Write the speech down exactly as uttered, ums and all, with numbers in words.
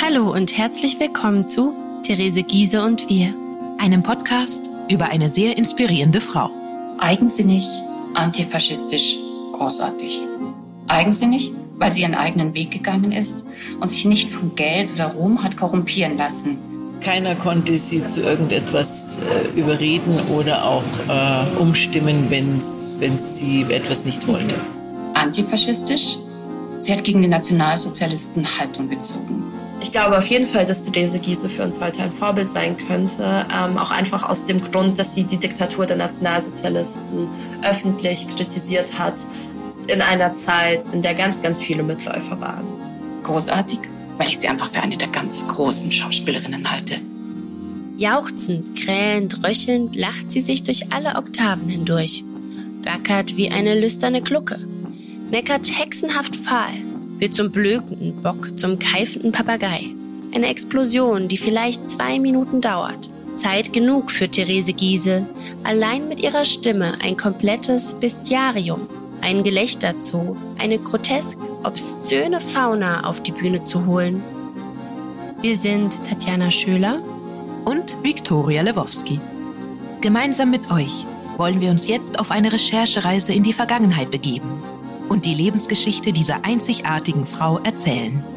Hallo und herzlich willkommen zu Therese Giehse und wir, einem Podcast über eine sehr inspirierende Frau. Eigensinnig, antifaschistisch, großartig. Eigensinnig, weil sie ihren eigenen Weg gegangen ist und sich nicht von Geld oder Ruhm hat korrumpieren lassen. Keiner konnte sie zu irgendetwas äh, überreden oder auch äh, umstimmen, wenn's, wenn sie etwas nicht wollte. Antifaschistisch, sie hat gegen die Nationalsozialisten Haltung bezogen. Ich glaube auf jeden Fall, dass Therese Giehse für uns heute ein Vorbild sein könnte. Ähm, auch einfach aus dem Grund, dass sie die Diktatur der Nationalsozialisten öffentlich kritisiert hat. In einer Zeit, in der ganz, ganz viele Mitläufer waren. Großartig, weil ich sie einfach für eine der ganz großen Schauspielerinnen halte. Jauchzend, krähend, röchelnd lacht sie sich durch alle Oktaven hindurch, gackert wie eine lüsterne Glucke, meckert hexenhaft fahl, wird zum blökenden Bock, zum keifenden Papagei. Eine Explosion, die vielleicht zwei Minuten dauert. Zeit genug für Therese Giehse, allein mit ihrer Stimme ein komplettes Bestiarium, ein Gelächterzoo, eine grotesk obszöne Fauna auf die Bühne zu holen. Wir sind Tatjana Schöler und Viktoria Lewowski. Gemeinsam mit euch wollen wir uns jetzt auf eine Recherchereise in die Vergangenheit begeben und die Lebensgeschichte dieser einzigartigen Frau erzählen.